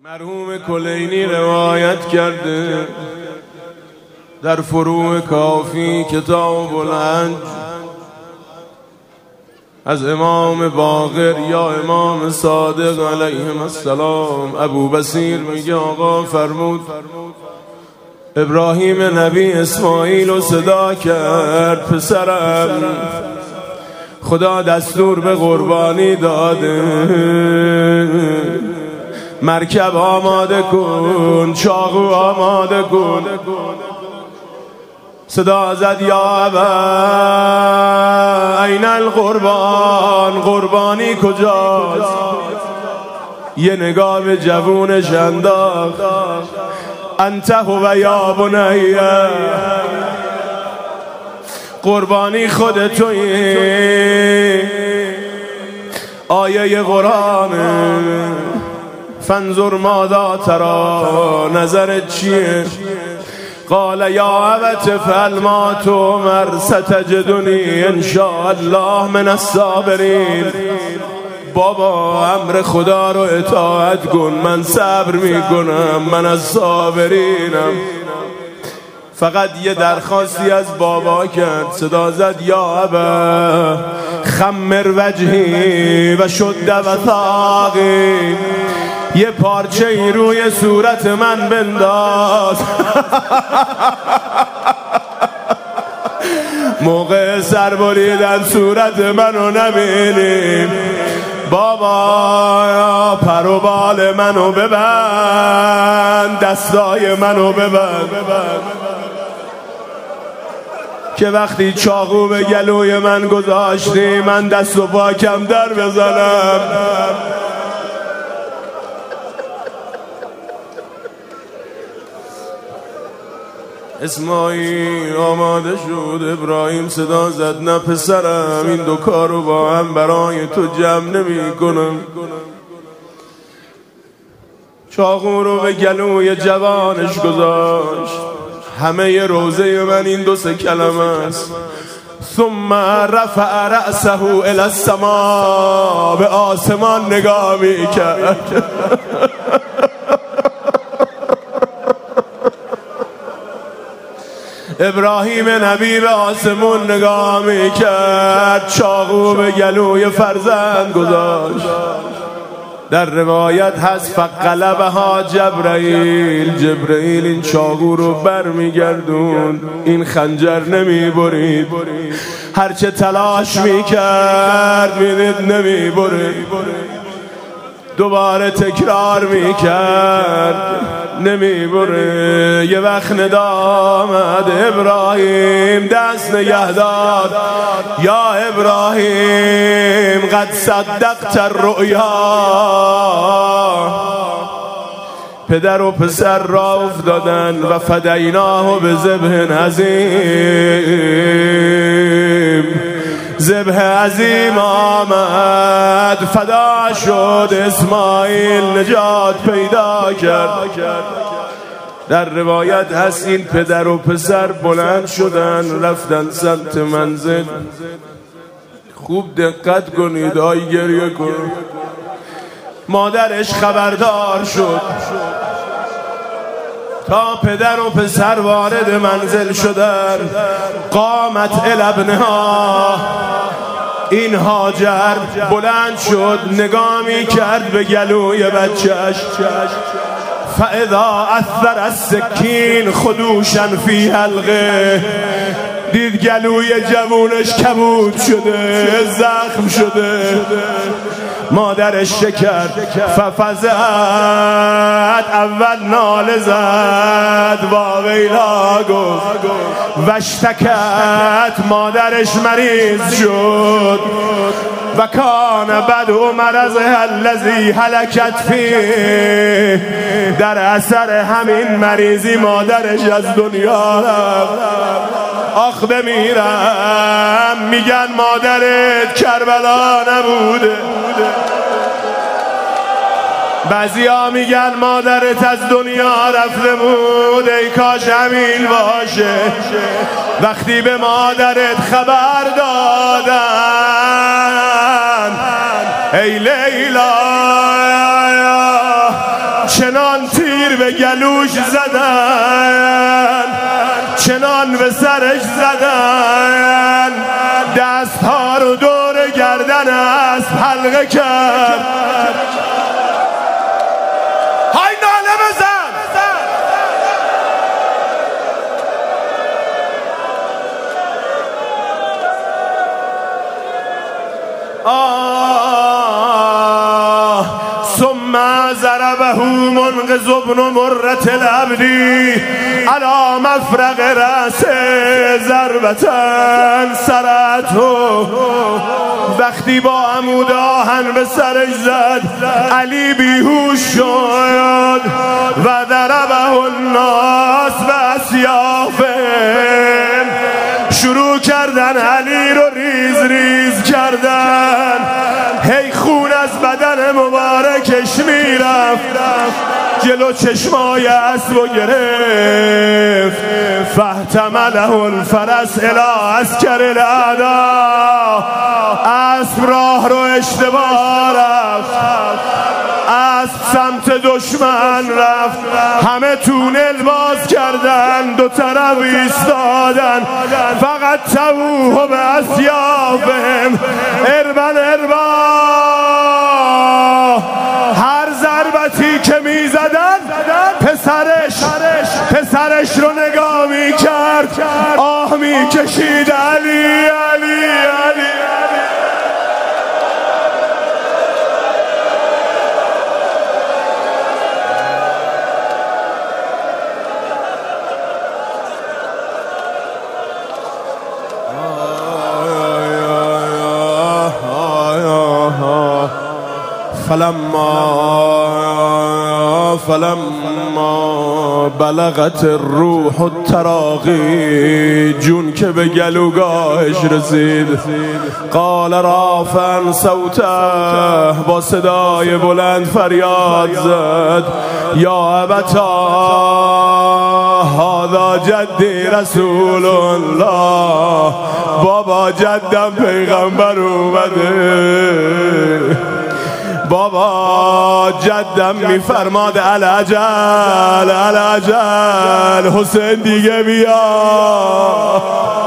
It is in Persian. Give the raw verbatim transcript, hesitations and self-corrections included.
مرحوم کلینی روایت کرده در فروع کافی کتاب الحج از امام باقر یا امام صادق علیهم السلام ابو بصیر میگه آقا فرمود ابراهیم نبی اسماعیل رو صدا کرد پسرم خدا دستور به قربانی داده مرکب آماده کن چاقو آماده کن صدا زد یا ابا این القربان قربانی کجاست یه نگاه به جوونش انداخت انت هو یا بنی قربانی خود تویی آیه قرآنه فانظر ماذا ترى نظرت چیه قال یا ابت فعل ما تؤمر ستجدنی ان شاء الله من الصابرین بابا امر خدا رو اطاعت کن من صبر میکنم من از صابرینم. فقط یه درخواستی از بابا کرد صدا زد یا ابا خمر وجهی و شد وثاقی یه پارچه ای روی صورت من بنداز موقع سر بریدن صورت منو نبینیم بابا پر و بال منو ببند دستای منو ببند که وقتی چاقو به گلوی من گذاشتی من دست و پا کم در بزنم. اسماعیل آماده شد ابراهیم صدا زد نه پسرم این دو کارو با هم برای تو جمع نمی کنم. چاقو رو به گلوی جوانش گذاشت همه ی روزه من این دو سه کلمه است ثم رفع رأسه الی السماء به آسمان نگاه می کرد ابراهیم نبی به آسمون نگاه می کرد چاقو به گلوی فرزند گذاشت. در روایت هست فقلبها جبرائیل جبرائیل این چاقو رو بر می گردون این خنجر نمی برید هرچه تلاش می کرد می دید نمی برید دوباره تکرار می کرد نمی بره. یه وقت ندا آمد ابراهیم دست نگه دار یا ابراهیم قد صدقت الرؤیا پدر و پسر را افتادن و فدیناه به ذبح عظیم ذبح عظیم آمد فدا شد اسماعیل نجات پیدا کرد. در روایت هست این پدر و پسر بلند شدن رفتن سمت منزل. خوب دقت کنید آی گریه کن. مادرش خبردار شد تا پدر و پسر وارد منزل شدن قامت الی ابنها این هاجر بلند شد نگاه می کرد به گلوی بچهش فاذا اثر السکین خدوشا فی حلقه دید گلوی جوونش کبود شده زخم شده. مادرش شکرد ففزعت اول ناله زد واویلا گفت وشتکت مادرش مریض شد و کان بد و مرضها الذی هلکت فیه در اثر همین مریضی مادرش از دنیا رفت. آخ بمیرم میگن مادرت کربلا نبوده بعضی ها میگن مادرت از دنیا رفته بود ای کاش همین باشه. وقتی به مادرت خبر دادن ای لیلا چنان تیر به گلوش زدن، چنان به سرش زدن، دستها رو دور گردن اسب حلقه کرد. های ناله بزن. آه ثم ضربه منقذ ابن مرة العبدی علی مفرق رأس ضربتن سرته. وقتی با عمود آهن به سرش زد علی بیهوش شد و ضربه الناس بأسیافهم. شروع کردن علی رو ریز ریز کردن، هی خون از بدن مبارکش میرفت، جلو چشمای اسب و گرفت. فاحتمله الفرس الی عسکر الاعداء. اسب راه رو اشتباه رفت، اسب سمت دشمن رفت. همه تونل باز کردن، دو طرف ایستادن. فقط توه به اسیافهم اربن اربا. هر ضربتی که میزدن پسرش پسرش رو نگاه میکرد، آه میکشید علی علی علی. فلما فلما بلغت الروح التراقی، جون که به گلوگاهش رسید، قال رافعا صوته، با صدای بلند فریاد زد، یا ابتا هذا جدی رسول الله. بابا جدم پیغمبر اومده، بابا جدم میفرماد العجل العجل، حسین دیگه بیا.